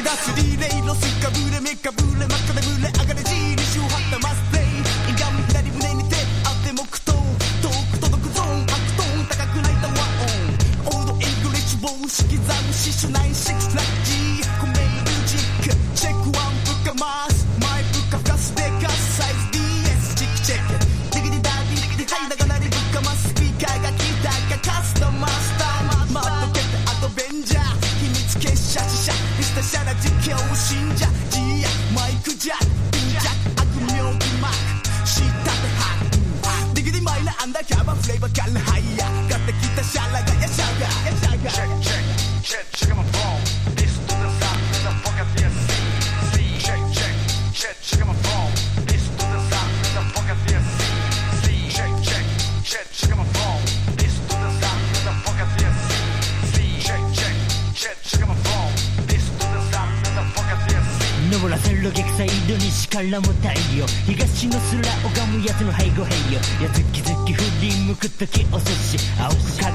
出すリレーロスかぶれ目かぶれ真っ赤でぶれ上がれ G にしを張ったマスプレイインガム左胸に手あって黙祷遠く届くゾーンアクトーン高く泣いた和音オールドイングリッシュボーン式ザムシシュ96フラッジーコメイミュージックチェックワンぶっかますマイブッカフラスでカスサイズ DS チェックチェックディギディダディディはい長なりぶっかますスピーカーがギターがカスタマスターマットケットアドベンジャー秘密結社死者リスタシャラ実況信者ジーヤマイクジャックピンジャック悪名義マーク知ったてハッディギディマイナーアンダーキャバフレーバーカルハイヤー買ってきたシャラがヤシャガヤシャガ Check check check check my phone Listen to the sound of the fuck at the SC Check check check check my phone Listen to the sound of the fuck at the SC Check check check check my phone Listen to the sound of the fuck at the SC Check check check check my phone Listen to the sound of the fuck at the SC 登らせる逆サイド西からも太陽東の空拝む奴の背後平洋やずきずき振り向くとき遅し青く